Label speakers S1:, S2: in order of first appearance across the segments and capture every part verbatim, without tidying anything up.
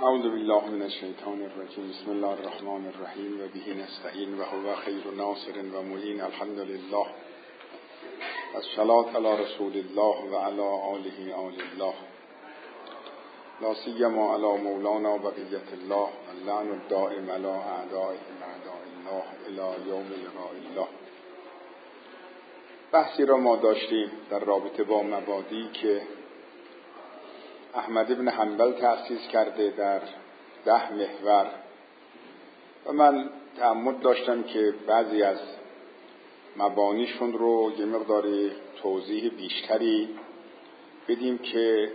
S1: اعوذ بالله من الشیطان الرجیم. بسم الله الرحمن الرحیم و به نستعین و هو خیر ناصر و معین. الحمد لله. الصلاة علی رسول الله و علی آله آل الله، لا سیما علی مولانا بقیة الله، اللعن الدائم علی اعدائهم اعداء الله الی یوم لقاء الله. بحثی را ما داشتیم در رابطه با مبادی که احمد بن حنبل تأسیس کرده در ده محور و من تعمد داشتم که بعضی از مبانیشون رو یه مقداری توضیح بیشتری بدیم که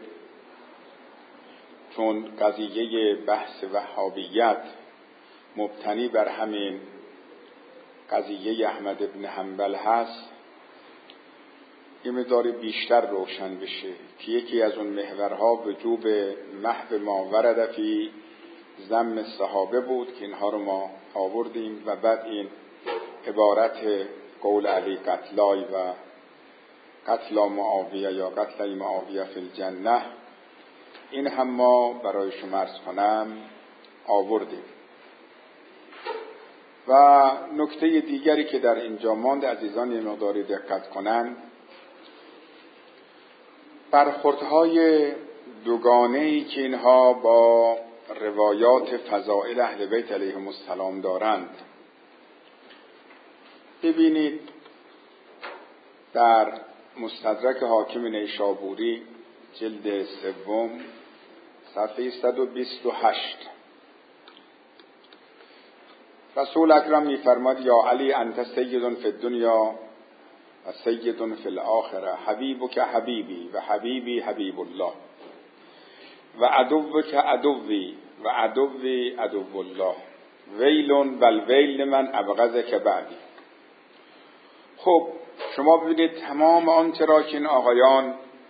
S1: چون قضیه بحث وهابیت مبتنی بر همین قضیه احمد بن حنبل هست، یه مقداری بیشتر روشن بشه که یکی از اون محورها وجوب محو ما ورد فی ذم صحابه بود که اینها رو ما آوردیم و بعد این عبارت قول علی قتلای و قتل معاویه یا قتل معاویه فی الجنه، این هم ما برای شما عرض کنم آوردیم. و نکته دیگری که در اینجا ماند عزیزان یه مقداری دقت کنن، برخوردهای دوگانه‌ای که اینها با روایات فضائل اهل بیت علیهم السلام دارند. ببینید در مستدرک حاکم نیشابوری جلد سوم صفحه صد و بیست و هشت رسول اکرم می‌فرماد یا علی انت سید فی الدنیا و سید فی الاخره، حبیبک حبیبی و حبیبی حبیب الله و عدوک عدوی و عدوی عدو الله، ویل بل ویل من ابغضک بعدی. خب شما ببینید تمام آنچه را که این آقایان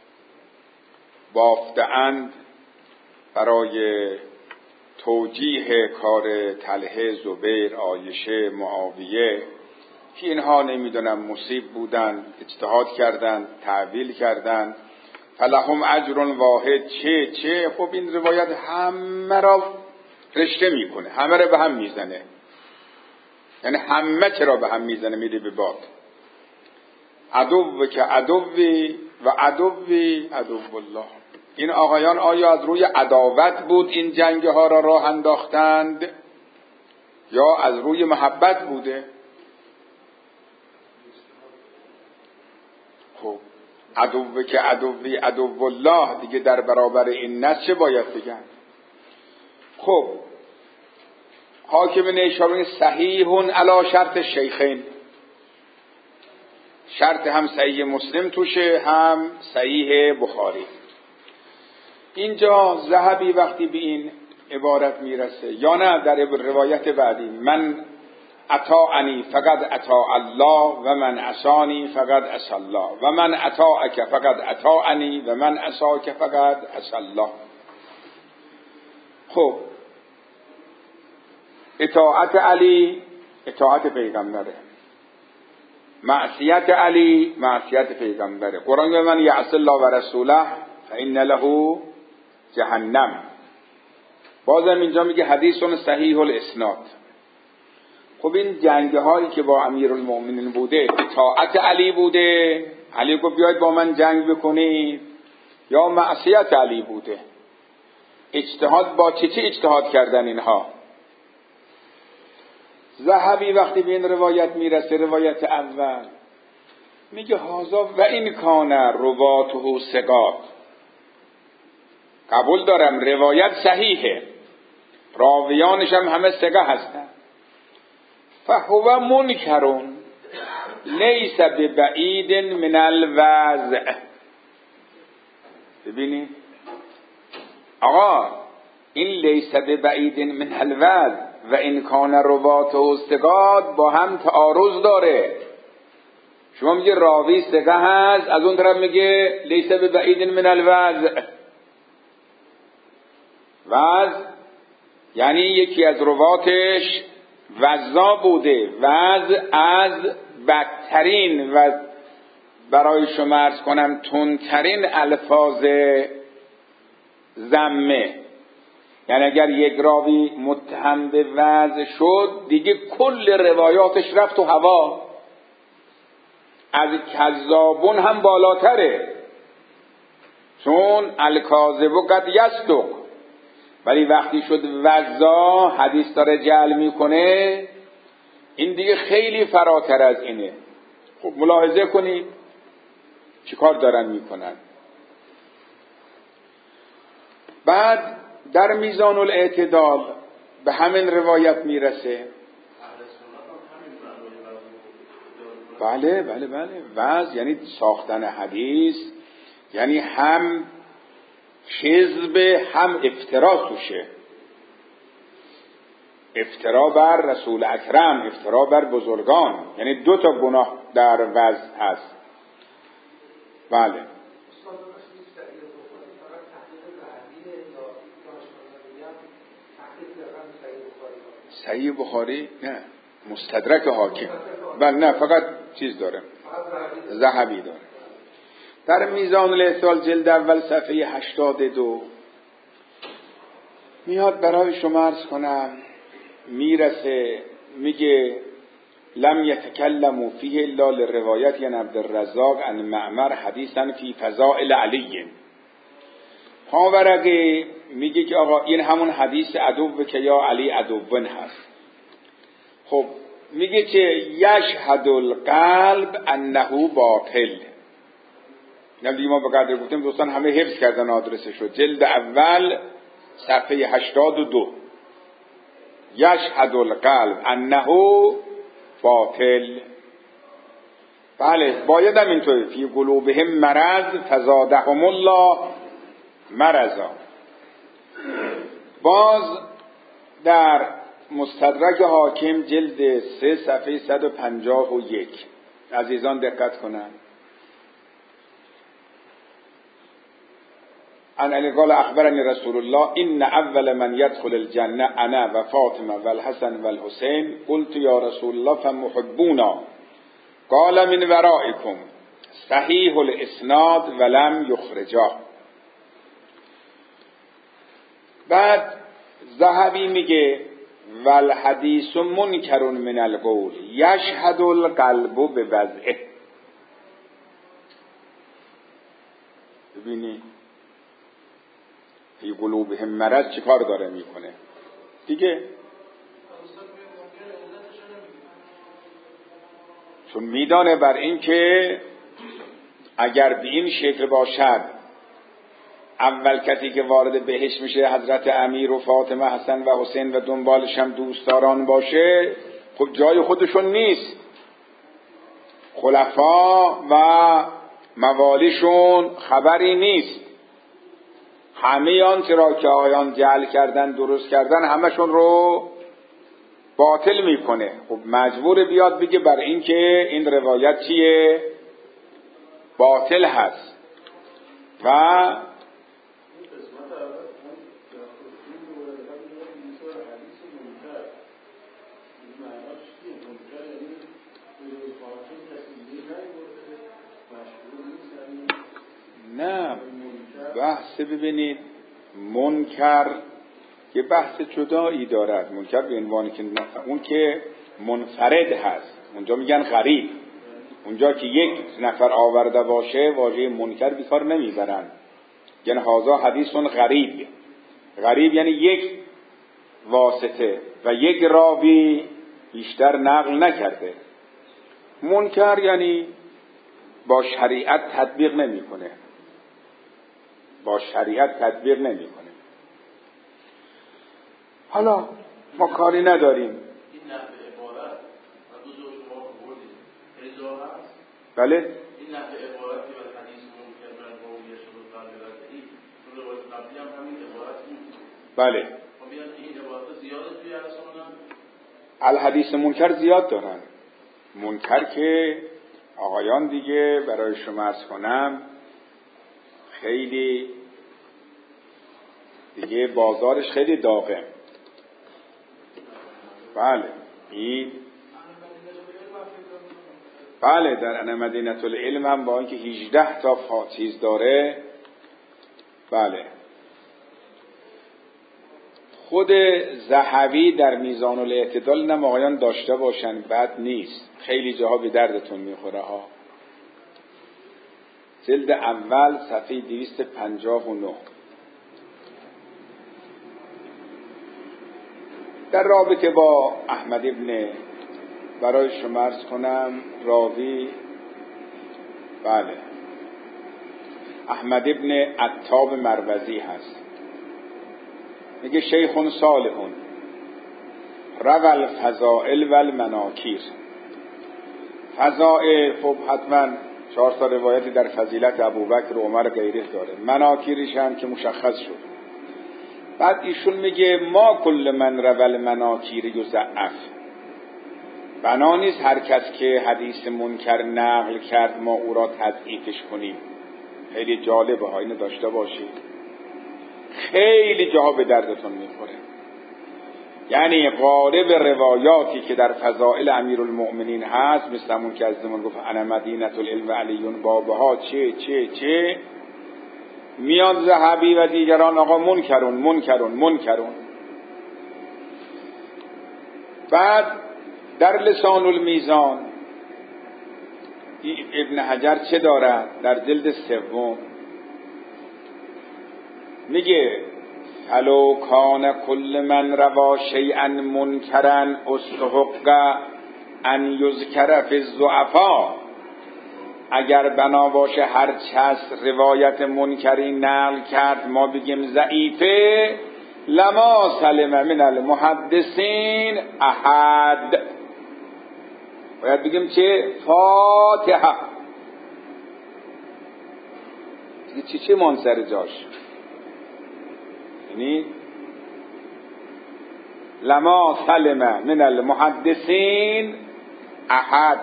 S1: بافته‌اند برای توجیه کار طلحه، زبیر، عایشه، معاویه که اینها نمیدونم مصیب بودن، اجتهاد کردن، تعویل کردن، فلهم اجر واحد، چه چه خب این روایت همه را رشته میکنه، همه را به هم میزنه، یعنی همه چرا به هم میزنه میره به باد. عدو که عدوی و عدوی عدو الله. این آقایان آیا از روی عداوت بود این جنگ ها را راه انداختند یا از روی محبت بوده؟ خب عدو که عدوی عدو الله دیگه در برابر این نص چه باید بگن؟ خب حاکم نیشابوری صحیحون علی شرط شیخین، شرط هم صحیح مسلم توشه هم صحیح بخاری. اینجا ذهبی وقتی به این عبارت میرسه یا نه در روایت بعدی من اطاعنی فقد اطاع الله و من عصانی فقد عصی الله و من اطاعک فقد اطاعنی و من عصاک فقد عصی الله. خب اطاعت علی اطاعت پیغمبره، معصیت علی معصیت پیغمبره. قرآن میگه من یعصی الله و رسوله فإن له جهنم. بازم اینجا میگه حدیث صحیح الاسناد. خب این جنگ هایی که با امیرالمؤمنین بوده اطاعت علی بوده، علی گفت بیاید با من جنگ بکنید، یا معصیت علی بوده؟ اجتهاد با چه چه اجتهاد کردن اینها؟ ذهبی وقتی به این روایت میرسه، روایت اول میگه هازا و این کان رواته ثقات، قبول دارم روایت صحیحه، راویانش هم همه ثقه هستن، فهو منکرون لیس ببعید من الوضع. ببینید آقا این لیس ببعید من الوضع و این کان رواته و ثقات با هم تعارض داره. شما میگه راوی ثقه هست، از اون طرف میگه لیس ببعید من الوضع. وضع یعنی یکی از رواتش وضع بوده، وضع از بدترین و برای شما عرض کنم تندترین الفاظ ذمه. یعنی اگر یک راوی متهم به وضع شد دیگه کل روایاتش رفت تو هوا، از کذابون هم بالاتره، چون الکاذب قد یصدق. ولی وقتی شد وضع حدیث داره جعل میکنه، این دیگه خیلی فراتر از اینه. خب ملاحظه کنید چی کار دارن میکنن. بعد در میزان الاعتدال به همین روایت میرسه. بله بله بله وضع یعنی ساختن حدیث، یعنی هم کذب هم افترا توشه. افترا بر رسول اکرم، افترا بر بزرگان، یعنی دو تا گناه در وضع هست. بله صحیح بخاری نه، مستدرک حاکم. بله نه فقط چیز داره، ذهبی داره. در میزان الاعتدال جلد اول صفحه هشتاد و دو میاد برای شما عرض کنم، میرسه میگه لم یتکلموا فیه الا لروایت یعنی عبدالرزاق عن معمر حدیثا فی فضائل علی. پاورقی میگه که آقا این همون حدیث عدو که یا علی عدوون هست. خب میگه که یشهد القلب انه باطل. نمیدونم ما به قدر گفتیم دوستان همه حفظ کردن آدرسش رو. جلد اول صفحه هشتاد و دو یشهد القلب انه باطل. بله باید هم اینطوری فی قلوبهم مرض فزادهم الله مرضا. باز در مستدرک حاکم جلد سه صفحه صد و پنجاه و یک عزیزان دقت کنن. ان علی قال اخبرنی رسول الله ان اول من يدخل الجنه انا و فاطمه و الحسن و الحسین قلت یا رسول الله فمحبونا قال من ورائكم صحیح الاسناد ولم یخرجا. بعد ذهبی میگه والحدیث منکر من القول یشهد القلب بوضعه. ببینی فی قلوبهم مرض چی کار داره میکنه دیگه، چون میدانه بر این که اگر به این شکل باشد اول کسی که وارد بهشت میشه حضرت امیر و فاطمه حسن و حسین و دنبالش هم دوستداران باشه، خب جای خودشون نیست. خلفا و موالیشون خبری نیست. همه آنچه را که آیان جعل کردن درست کردن همشون رو باطل میکنه. خب مجبور بیاد بگه بر این که این روایت چیه؟ باطل هست. و نه بحث ببینید منکر یه بحث جدایی دارد. منکر به عنوانی که اون که منفرد هست، اونجا میگن غریب. اونجا که یک نفر آورده باشه واژه منکر بیکار نمیبرن، یعنی هازا حدیثون غریب. غریب یعنی یک واسطه و یک راوی بیشتر نقل نکرده. منکر یعنی با شریعت تطبیق نمیکنه، با شریعت تطبیق نمیکنه. حالا ما کاری نداریم.
S2: این نحوه عبارت و دو زوج ما بردیم رضا هست.
S1: بله
S2: این نحوه عبارتی و حدیث منکر من قویه شد و قلبی چون روایت قبلی هم همین عبارت بود.
S1: بله
S2: ما بیان که این عبارت زیاده توی اصلا
S1: الحدیث منکر زیاد دارن. منکر که آقایان دیگه برای شما عرض کنم خیلی دیگه بازارش خیلی داغه. بله این بله در انا مدینه العلم هم با اینکه هجده تا چیز داره. بله خود ذهبی در میزان الاعتدال اینم آقایان داشته باشن، بد نیست، خیلی جاها به دردتون میخوره ها. جلد اول صفحه دویست و پنجاه و نه. در رابطه با احمد ابن، برای شما عرض کنم راوی، بله احمد ابن عتاب مروزی هست، میگه شیخ صالح روى الفضائل و المناکیر. فضائل خب حتما چهار تا روایتی در فضیلت ابوبکر و عمر غیره داره، مناکیرش هم که مشخص شد. بعد ایشون میگه ما کل من روى المناکیر یضعف، بنا نیست هر کس که حدیث منکر نقل کرد ما او را تضعیفش کنیم. خیلی جالبه ها، اینو داشته باشید، خیلی جاها به دردتون میخوره. یعنی غالب روایاتی که در فضائل امیرالمؤمنین هست، مثل همون که از زمان گفت انا مدینة العلم و علیون بابها چه چه چه، میاد ذهبی و دیگران آقا منکرون منکرون منکرون. بعد در لسان المیزان ابن حجر چه دارد؟ در جلد سوم میگه فلو کان کل من روا شیئا منکرا استحق ان یذکر فی الضعفاء، اگر بنا باشه هر کس روایت منکری نقل کرد ما بگیم ضعیفه، لما سلم من المحدثین احد، باید بگیم چه؟ فاتحه. دیگه چی چی مان سر جاش، یعنی لما سلم من المحدثین احد.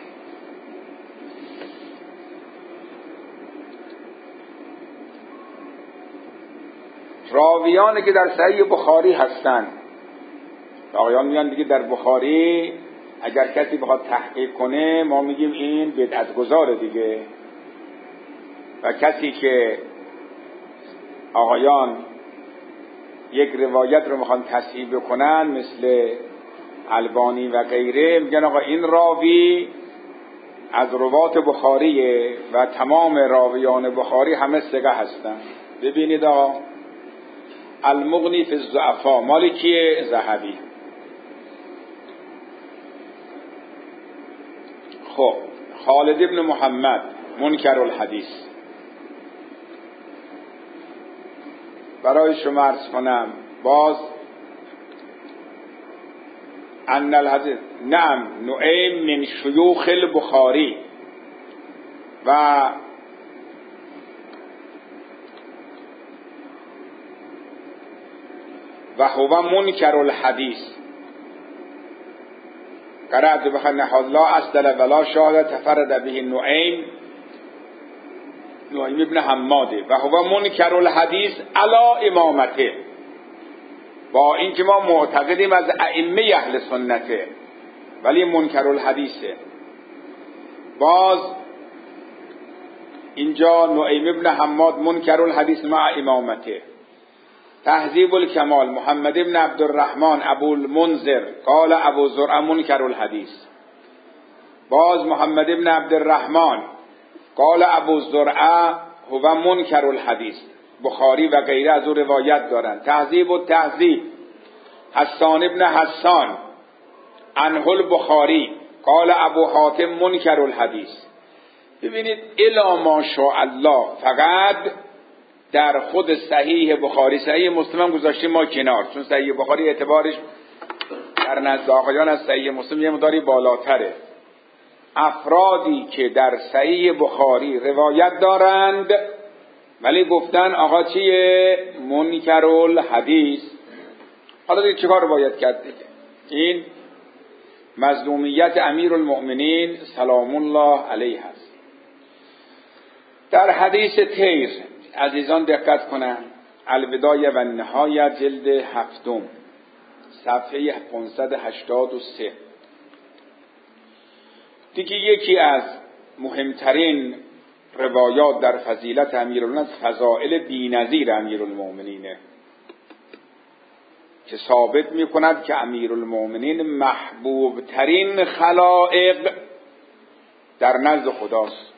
S1: راویانی که در صحیح بخاری هستن، آقایان میان دیگه در بخاری اگر کسی بخواد تحقیق کنه ما میگیم این بدعت‌گذاره دیگه، و کسی که آقایان یک روایت رو میخوان تصحیح بکنن مثل البانی و غیره، میگن آقا این راوی از روات بخاریه و تمام راویان بخاری همه ثقه هستن. ببینید آقا المغنی فی الضعفاء مال کیه؟ ذهبی. خب خالد ابن محمد منکر الحدیث، برای شما عرض کنم باز ان الحدیث نعم نعیم من شیوخ البخاری و و هو منکر الحدیث قرأت بخنه الله اصدل ولا شاهد تفرد به نعیم نعیم ابن حماده و هو منکر الحدیث علا امامته، با اینکه ما معتقدیم از ائمه اهل سنته ولی منکر الحدیثه. باز اینجا نعیم ابن حماد منکر الحدیث مع امامته. تهذیب الکمال محمد ابن عبدالرحمن ابو المنذر قال ابو زرع منکر الحدیث. باز محمد ابن عبدالرحمن قال ابو زرع هو منکر الحدیث، بخاری و غیره از او روایت دارن. تهذیب و تهذیب حسان ابن حسان عنه البخاری قال ابو حاتم منکر الحدیث. ببینید الا ماشاء الله، فقط در خود صحیح بخاری، صحیح مسلم هم گذاشتیم ما کنار، چون صحیح بخاری اعتبارش در نزد آقایان از صحیح مسلم یه مقداری بالاتره. افرادی که در صحیح بخاری روایت دارند ولی گفتن آقا چیه؟ منکر الحدیث. حالا دیگه چیکار باید کرد دیگه؟ این مظلومیت امیرالمؤمنین سلام الله علیه هست. در حدیث تیر عزیزان دقت کنن، البدایه و نهایه جلد هفتم صفحه پانصد و هشتاد و سه. دیگه یکی از مهمترین روایات در فضیلت امیرالمؤمنین فضائل بی‌نظیر امیرالمؤمنینه. که ثابت می کند که امیرالمؤمنین محبوب ترین خلائق در نزد خداست.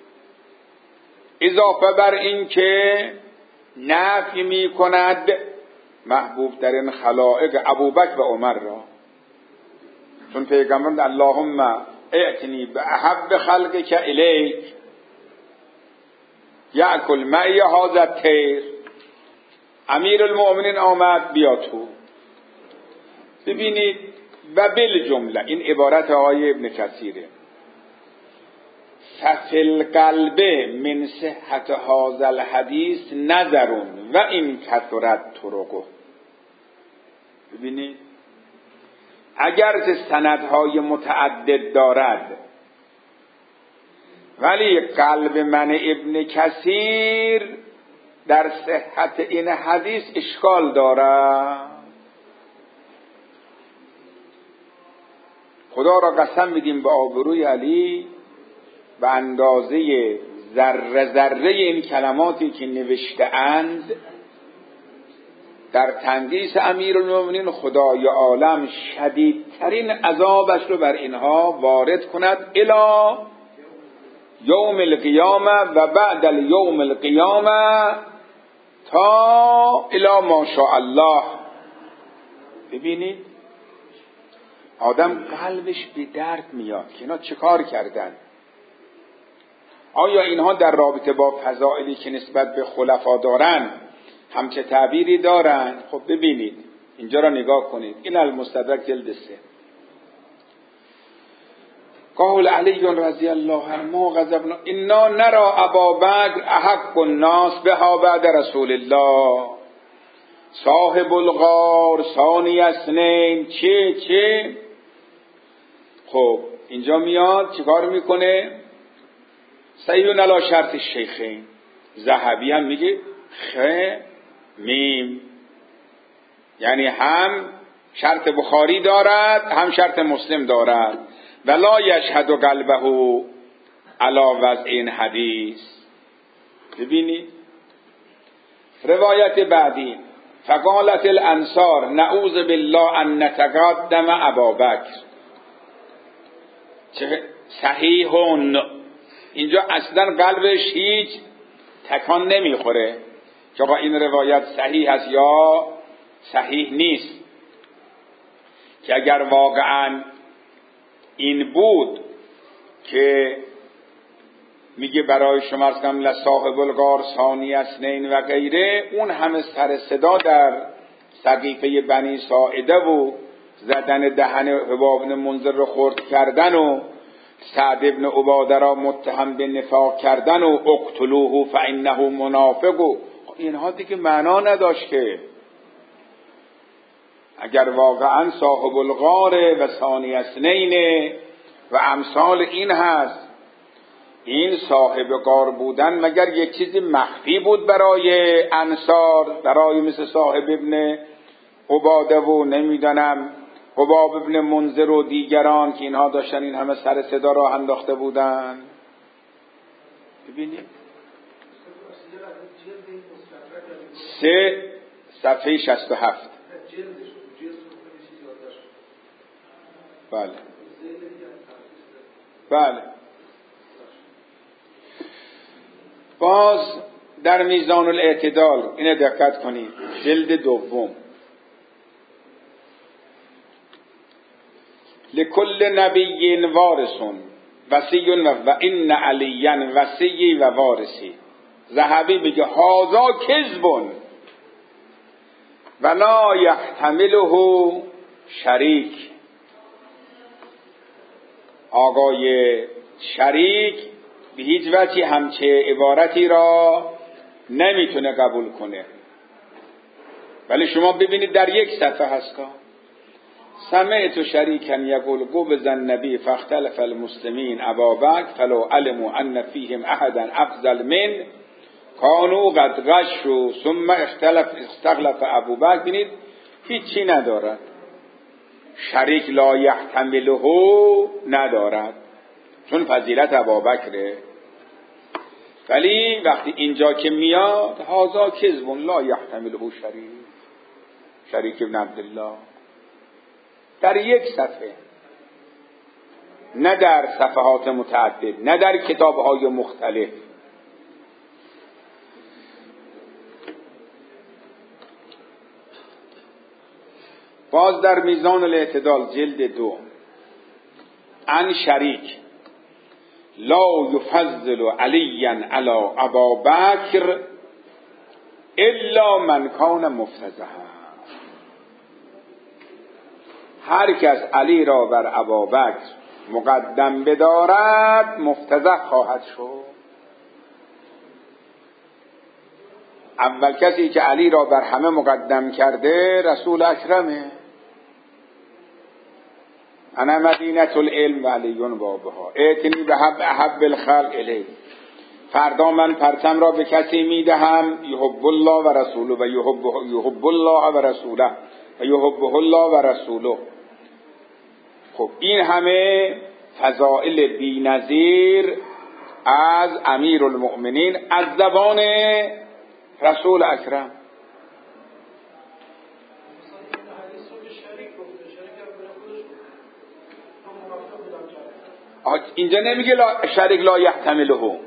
S1: اضافه بر این که نفی می کند محبوب ترین خلائق ابوبکر و عمر را، چون پیغمبر اللهم ائتنی باحب خلقک الیک یأکل معی هذا الطیر، امیرالمؤمنین آمد بیا تو. ببینید و بالجمله، این عبارت آقای ابن کثیره، ففی القلب من صحت هذا الحدیث نظر و این کثرت طرقه. ببینید اگر سندهای متعدد دارد ولی قلب من ابن کثیر در صحت این حدیث اشکال دارد، خدا را قسم میدیم به آبروی علی به اندازه ذره ذره این کلماتی که نوشته اند در تندیس امیرالمؤمنین، خدای عالم شدیدترین عذابش رو بر اینها وارد کند الی یوم القیامه و بعد الیوم القیامه تا الی ما شاء الله. ببینید آدم قلبش به درد میاد که اینا چه کار کردن. آیا اینها در رابطه با فضائلی که نسبت به خلفا دارن همچه تعبیری دارن؟ خب ببینید اینجا را نگاه کنید، این المستدرک جلد سه. قال علی رضی الله عنه ما غضبنا انا نرى ابا بکر احق الناس بها بعد رسول الله صاحب الغار ثانی اثنین چه چه. خب اینجا میاد چیکار میکنه؟ صحیح علی شرط الشیخین. ذهبی هم میگه خ میم، یعنی هم شرط بخاری دارد هم شرط مسلم دارد. ولا یشهد قلبه علی وضع این حدیث. ببینید روایت بعدی فقالت الانصار نعوذ بالله ان نتقدم ابابکر. چه صحیحون، اینجا اصلا قلبش هیچ تکان نمیخوره که آقا این روایت صحیح است یا صحیح نیست. که اگر واقعا این بود که میگه برای شما از کم لصاحب الغار ثانی اثنین و غیره، اون همه سر صدا در سقیفه بنی ساعده و زدن دهن حباب بن منذر رو خرد کردن و سعد ابن عباده را متهم به نفاق کردن و اقتلوه فانه منافق و اینها دیگه معنا نداشت. که اگر واقعا صاحب الغار و ثانی اثنین و امثال این هست، این صاحب غار بودن مگر یک چیزی مخفی بود برای انصار، برای مثل صاحب ابن عباده و نمیدانم حباب ابن منذر و دیگران که اینها داشتن این همه سر صدا راه انداخته بودن؟ ببینید سه صفحه شصت و هفت. بله بله. باز در میزان الاعتدال اینه دقت کنید، جلد دوم، لکل نبی وارثون وصی و ان علیًا وصی و وارثی. ذهبی میگه هذا کذب ولا یحتمله شریک. آقای شریک به هیچ وجهی همچه عبارتی را نمیتونه قبول کنه. ولی شما ببینید در یک صفحه هستا سمعت شریکا یقول قبض النبی فاختلف المسلمین ابابکر فلو علموا ان فیهم احدا افضل من کانوا قد غشوا ثم اختلف استخلف ابوبکر. ببینید هیچی ندارد، شریک لا یحتمله ندارد چون فضیلت ابابکره. ولی وقتی اینجا که میاد هازا کذب لا یحتمله شریک، شریک بن عبدالله، در یک صفحه، نه در صفحات متعدد، نه در کتاب‌های مختلف. باز در میزان الاعتدال جلد دو، عن شریک لا یفضل علیا علی ابابکر الا من کان مفتضحا. هر کس علی را بر ابابکر مقدم بدارد مفتضح خواهد شد. اول کسی که علی را بر همه مقدم کرده رسول اکرمه. انا مدینة العلم و علی بابها ائتنی به حب احب الخلق الی. فردا من پرچم را به کسی میدهم یحب الله و رسوله و یحب یحب الله و رسوله و یحبه الله و رسوله. خب این همه فضائل بی‌نظیر از امیر المؤمنین از زبان رسول اکرم. اینجا نمیگه لا شریک لا یحتمله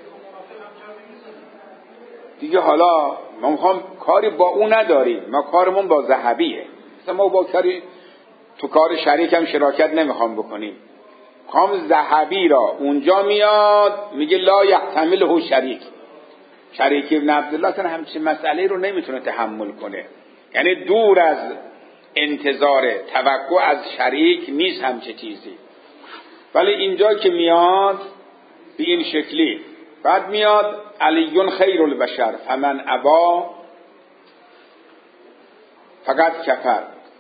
S1: دیگه. حالا ما میخوام کاری با اون نداریم، ما کارمون با ذهبیه. مثلا ما با کاری تو کار شریک هم شراکت نمیخوام بکنیم. میخوام ذهبی را اونجا میاد میگه لا یحتمله شریک. شریک ابن عبدالله تن همچین مسئله رو نمیتونه تحمل کنه، یعنی دور از انتظار توقع از شریک نیست همچه چیزی. ولی اینجا که میاد به این شکلی، بعد میاد علی خیر البشر فمن ابا فقط کفر.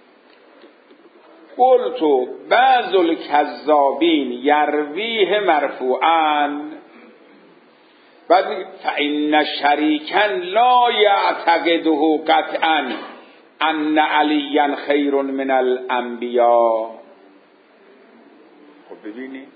S1: قلت بعض الکذابین یرویه مرفوعا. بعد فإن شریکا لا یعتقده قطعا ان علیا خیر من الانبیاء. خب ببینید،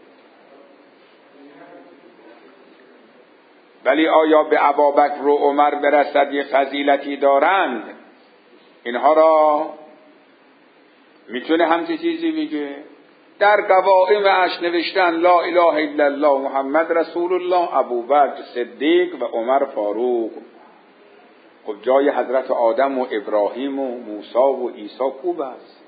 S1: ولی آیا به ابابکر و عمر برسد یه فضیلتی دارند؟ اینها را میتونه همچه چیزی بگه؟ در قوائمش نوشتن لا اله الا الله محمد رسول الله، ابوبکر صدیق و عمر فاروق. خب جای حضرت آدم و ابراهیم و موسی و عیسی خوب است،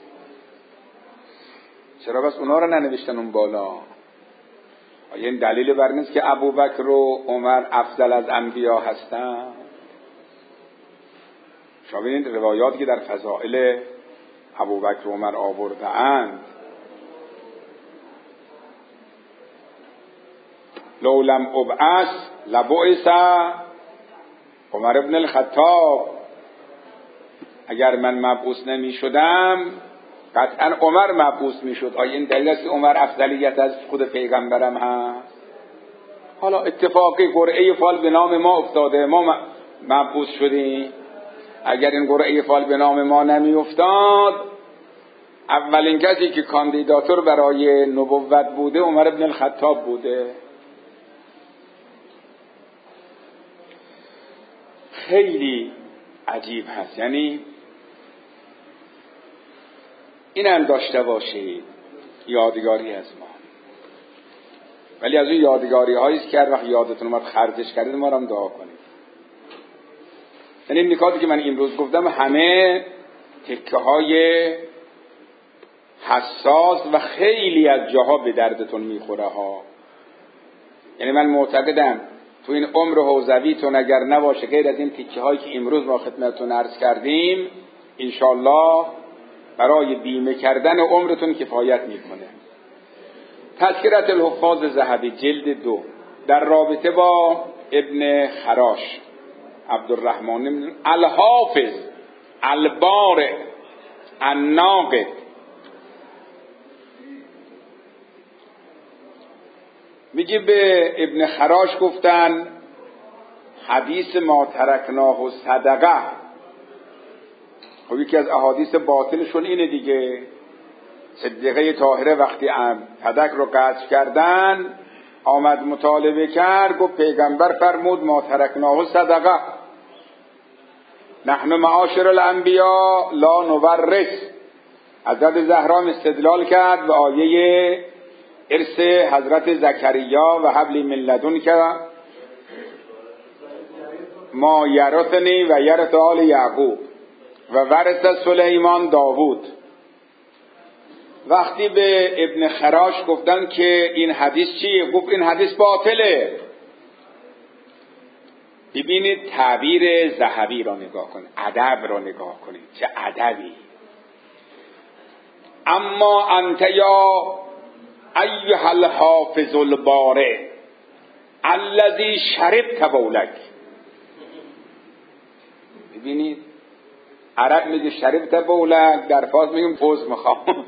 S1: چرا بس اونا رو ننوشتن اون بالا؟ آیا این دلیل بر نیست که ابوبکر و عمر افضل از انبیا هستن؟ شما ببینید روایاتی که در فضائل ابوبکر و عمر آورده اند، لو لم ابعث لبعث عمر ابن الخطاب. اگر من مبعوث نمی شدم قطعا عمر مبعوث می شد. آیا این دلیل است که عمر افضلیت از خود پیغمبرم هست؟ حالا اتفاقی قرعه فال به نام ما افتاده، ما مبعوث شدیم. اگر این قرعه فال به نام ما نمی افتاد، اولین کسی که کاندیداتور برای نبوت بوده عمر ابن الخطاب بوده. خیلی عجیب هست. یعنی اینم داشته باشید یادگاری از ما. ولی از اون یادگاری هایی است که هر وقت یادتون اومد خرجش کردید ما رو هم دعا کنید. یعنی این نکاتی که من امروز گفتم همه تکه های حساس و خیلی از جاها به دردتون میخوره ها. یعنی من معتقدم تو این عمر حوزویتون اگر نباشه غیر از این تکه هایی که امروز ما خدمتتون عرض کردیم، انشالله برای بیمه کردن عمرتون کفایت میکنه. تذکرة الحفاظ ذهبی جلد دو در رابطه با ابن خراش عبدالرحمن الحافظ البارع الناقد میگه به ابن خراش گفتن حدیث ما ترکناه و صدقه. خب یکی از احادیث باطلشون اینه دیگه، صدیقه طاهره وقتی پدک رو قطع کردن آمد مطالبه کرد، گفت پیغمبر فرمود ما ترکناه و صدقه. نحن معاشر الانبیا لا نورث. حضرت زهرا استدلال کرد به آیه ارث حضرت زکریا و حبلی من لدنک ما یرثنی و یرث آل یعقوب و ورث سلیمان داوود. وقتی به ابن خراش گفتن که این حدیث چیه، گفت این حدیث باطله. ببینید تعبیر ذهبی را نگاه کنید، ادب را نگاه کنید، چه ادبی. اما انت یا ایها الحافظ البارع الذی شربت بولک. ببینید عرب میگه شربت بولک، در فارس میگیم پوز میخوام.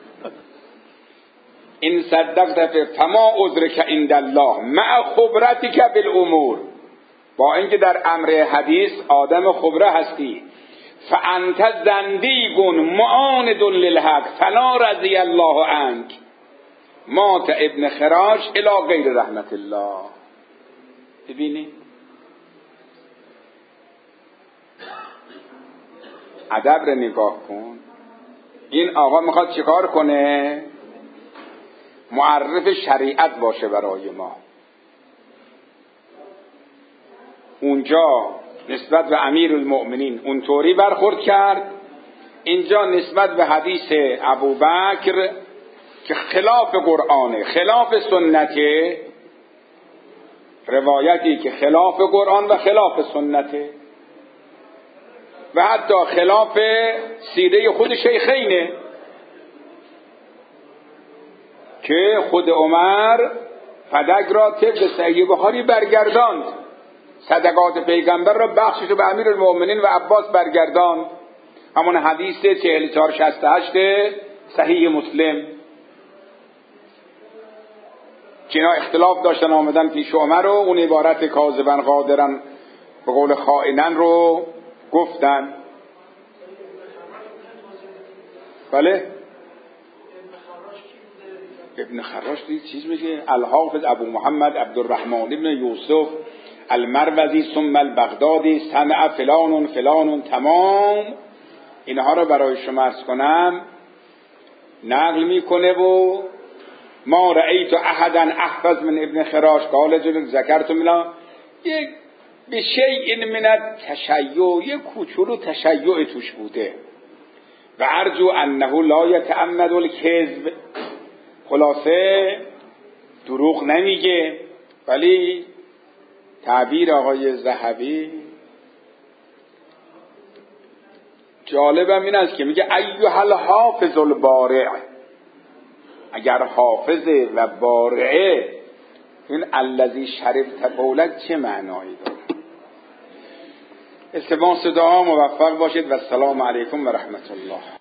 S1: این صدقت فما ادرک عند الله مع خبرتک بالامور. با اینکه در امر حدیث آدم خبره هستی، فانت زندیق معاند للحق فلا رضی الله عنک. مات ابن خراش الی غیر رحمت الله. ببینید ادب رو نگاه کن. این آقا میخواد چیکار کنه؟ معرف شریعت باشه برای ما. اونجا نسبت به امیر المؤمنین اونطوری برخورد کرد، اینجا نسبت به حدیث ابوبکر که خلاف قرآنه، خلاف سنته، روایتی که خلاف قرآن و خلاف سنته و حتی خلاف سیره خود شیخینه که خود عمر فدک را طبق صحیح بخاری برگرداند، صدقات پیغمبر را بخشش به امیر المؤمنین و عباس برگرداند. همون حدیث چهل و چهار شصت و هشت صحیح مسلم که اینا اختلاف داشتن آمدن پیش عمر و اون عبارت کاذبا قادرن به قول خائنن رو گفتن. بله ابن خراش دید چیز میگه الحافظ ابو محمد عبدالرحمن ابن یوسف المروزی ثم البغدادی سمع فلان فلان تمام. اینها رو برای شما عرض کنم نقل میکنه و ما رأیت احدا احفظ من ابن خراش قال جل ذکرت ملا یک به شیء من التشیع، یک کوچولو تشیع توش بوده و ارجو انه لا یتعمد الکذب. خلاصه دروغ نمیگه، ولی تعبیر آقای ذهبی جالبم این است که میگه ایها الحافظ البارع. اگر حافظه و بارعه، این الذی شربت بولک چه معنایی داره؟ التماس دعا موفق باشید و السلام علیکم و رحمت الله.